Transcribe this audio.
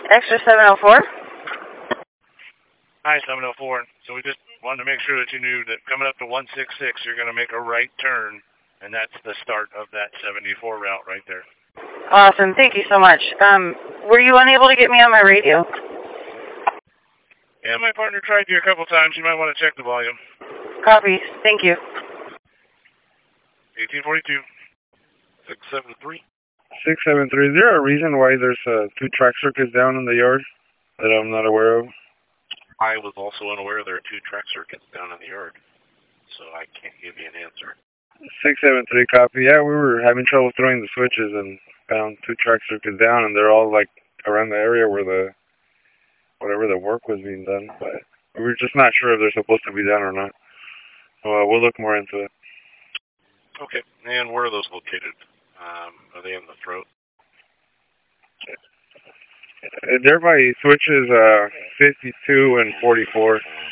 Extra 704. Hi, 704. So we just wanted to make sure that you knew that coming up to 166, you're going to make a right turn, and that's the start of that 74 route right there. Awesome. Thank you so much. Were you unable to get me on my radio? Yeah, my partner tried you a couple times. You might want to check the volume. Copy. Thank you. 1842. 673. 673. Is there a reason why there's 2 track circuits down in the yard that I'm not aware of? I was also unaware there are 2 track circuits down in the yard, so I can't give you an answer. 673, copy. Yeah, we were having trouble throwing the switches and found 2 track circuits down, and they're all like around the area where whatever the work was being done, but we were just not sure if they're supposed to be done or not. Well, we'll look more into it. Okay, and where are those located? Are they in the throat? They're by switches 52 and 44.